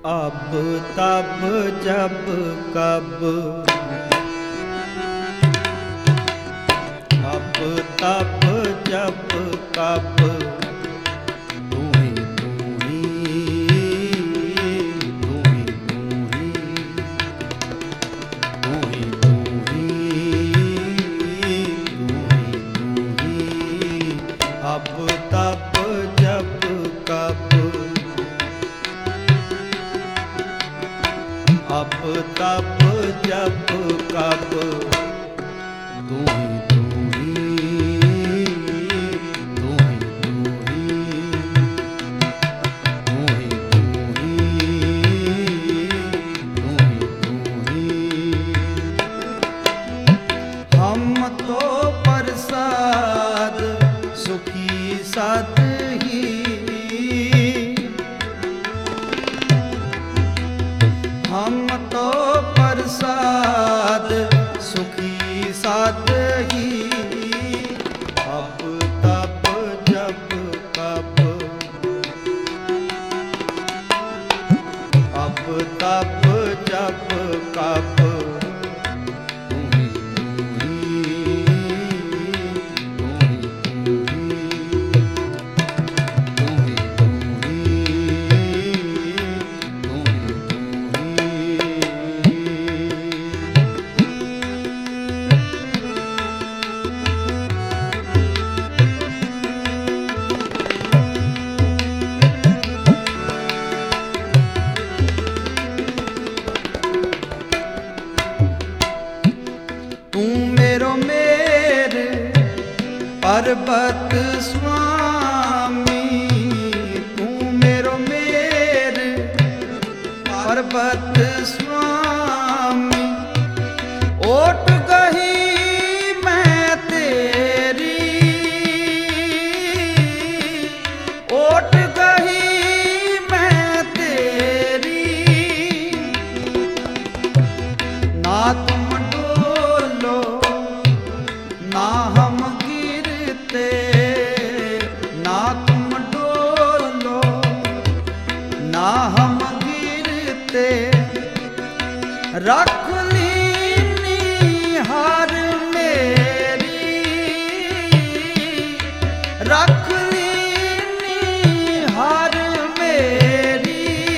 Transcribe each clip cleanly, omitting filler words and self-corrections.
अब तब जब कब, अब तब जब कब, तू ही तू ही, तू ही तू ही, तू ही तू ही, तू ही तू ही। अब तब जब कब, अब तब जब कब, तू ही तू ही, तू ही तू ही, तू ही तू ही, तू ही तू ही। हम तो प्रसाद सुखी साथ ही, हम तो प्रसाद सुखी साथ ही। अब तब जब कब, अब तब जब कब, तू ही तू ही, तू ही तू ही, तू ही तू ही, तू ही तू ही। तू मेरो मेरे पर्वत स्वामी, तू मेरो मेरे पर्वत स्वामी। ओट गही मैं तेरी, ओट गही मैं तेरी। ना तुम डोलो ना हम गिरते, ना तुम डोलो ना हम गिरते। रख ली हार मेरी, रख ली हार मेरी।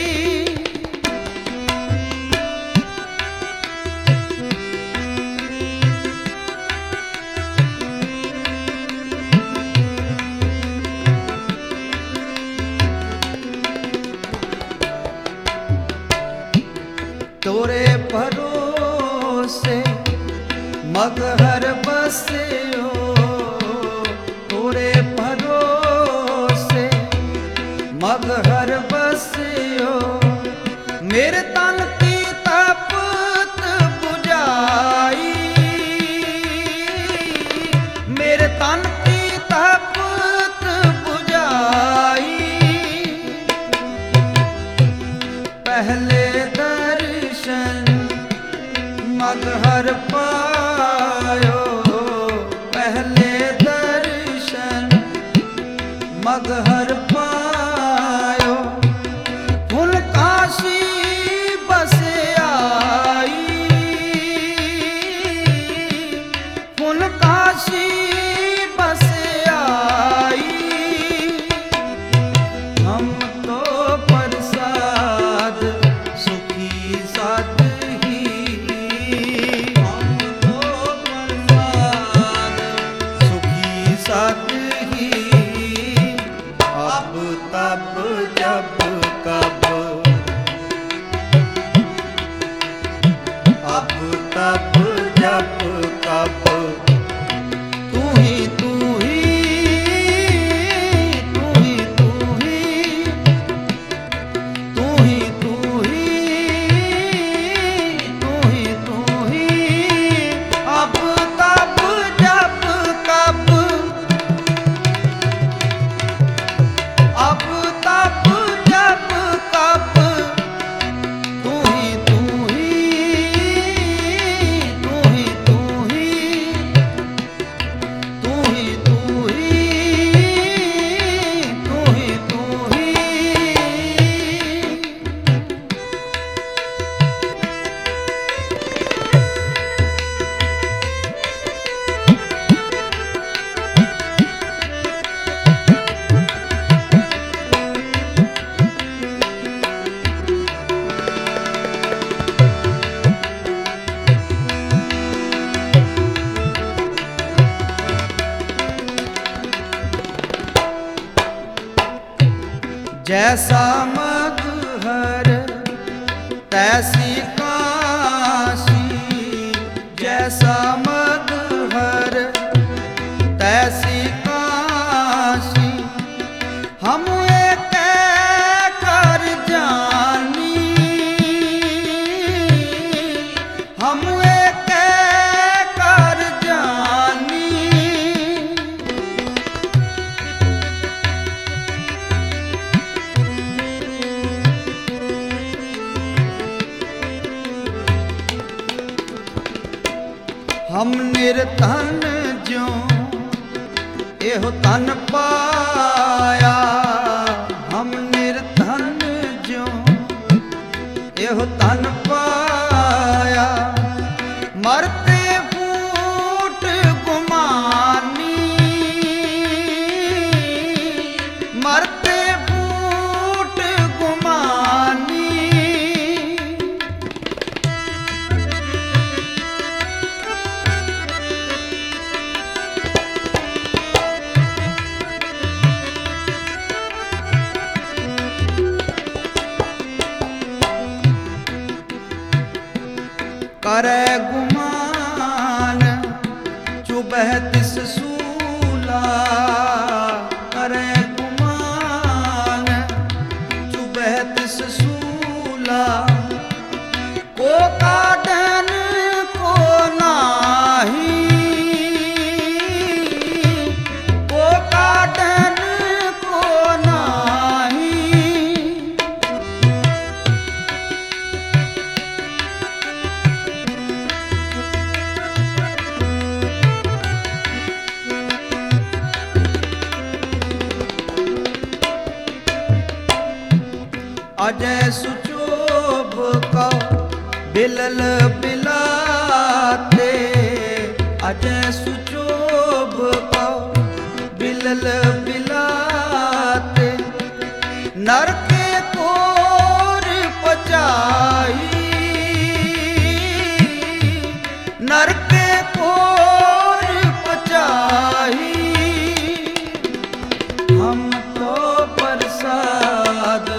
तोरे भरोसे मगहर बसियो, तोरे भरोसे मगहर बसियो। मेरे तन की तपत बुझाई, मेरे तन की तपत बुझाई। पहले दर्शन मगहर पायो, पहले दर्शन मगहर पायो। फुल काशी बस आई, फुल काशी बस आई। हम तो प्रसाद सुखी साथ ही, हम तो प्रसाद सुखी साथ ही। अब तब जब कब, अब तब जब कब, तू ही तू ही, तू ही तू ही, तू ही तू ही, तू ही तू ही। अब तब जब कब, अब तब जब जैसा मगहर तैसी काशी, जैसा मगहर तैसी काशी, हम एक कर जानी, हम एक कर जानी। हम निर्धन ज्यों एहो तन पाया, हम निर्धन ज्यों एहो तन पाया, मरते फूट गुमानी, मरते फूट गुमानी। करे गुमान चुबह तिस सूला, करे गुमान चुबह तिस सूला, को काटन को नाही, को काटन को नाही। अजय सुचोभ कौ बिलल बिलाते, अजय सुचोभ कौ बिलल बिलाते, नरके कोर पचाई, नरके कोर पचाई। हम तो प्रसाद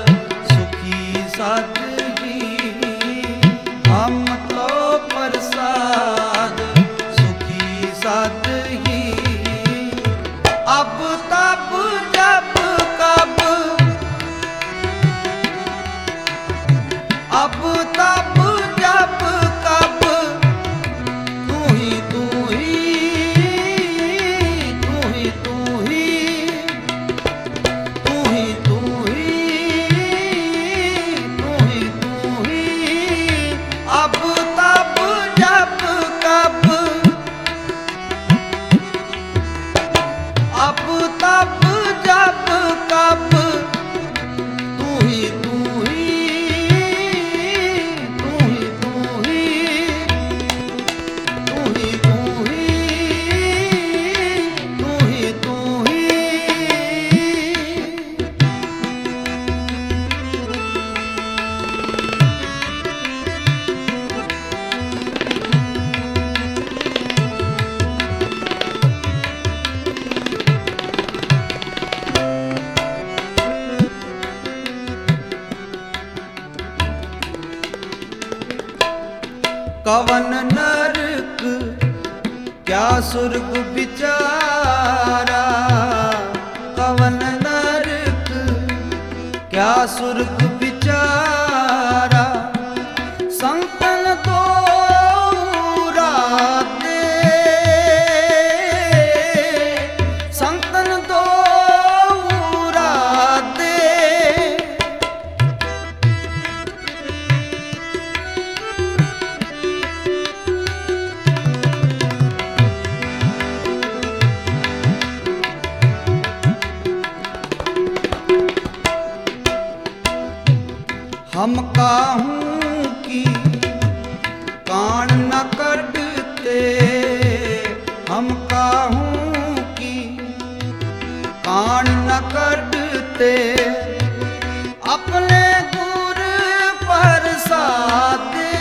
सादगी, हम तो प्रसाद सुखी सादगी, अब तब जब कब, अब तब जब कब, तू ही तू ही, तू ही तू ही, तू ही तू ही, अब तब जब कब, अब तब जब कब, तू ही तू ही, तू ही तू ही, तू ही तू ही, तू ही तू ही। कवन नरक क्या सुर्ग बिचारा, कवन नरक क्या सुर्ग बिचारा, संतन दो राते, संतन दो राते। हम काहूं की कान न करते, हम काहूं की कान न करते, अपने गुर पर साते,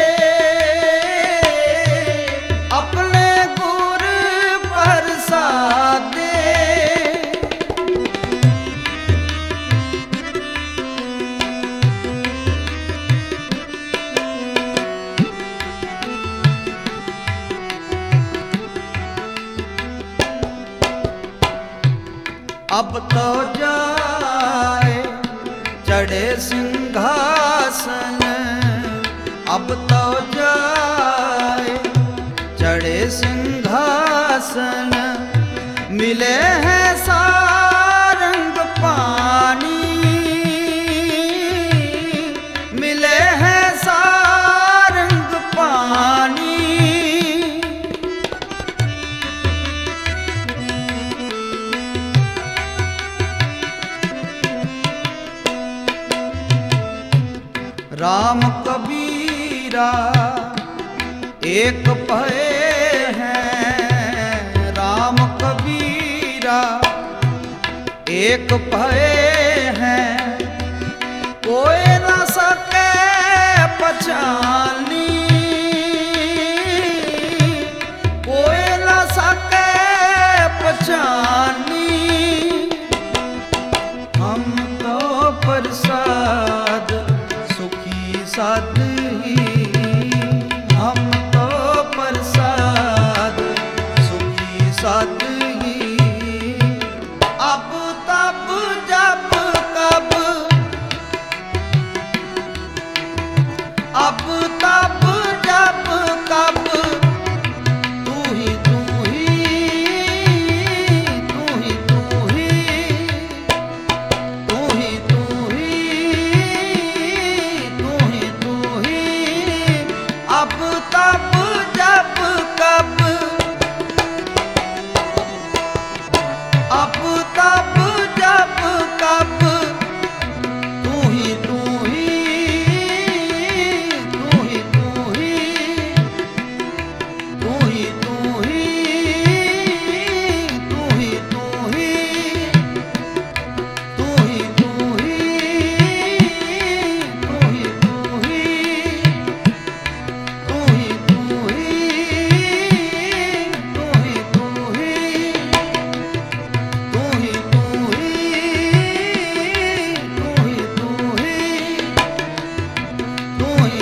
अपने गुर पर साते। तो जाए चढ़े सिंहासन, अब तो जाए चढ़े सिंहासन। मिले हैं सारंग पानी, मिले हैं सारंग पानी। राम कबीरा एक भये हैं, राम कबीरा एक भये हैं। कोई न सके पहचानी, कोई न सके पहचानी। हम तो प्रसाद सुखी साधि, हम तो प्रसाद सुखी साधि। अब तब जब कब, अब तब जब कब, तू ही तू ही, तू ही तू ही, तू ही तू ही, तू ही। अब तब जब कब, अब तब जब कब, तू ही तू ही, तू ही तू ही, तू ही तू ही, तू ही तू ही, तू ही तू ही, तू ही तू ही, तू ही तू ही, तू ही तू ही, तू ही तू ही, तू ही तू ही, तू ही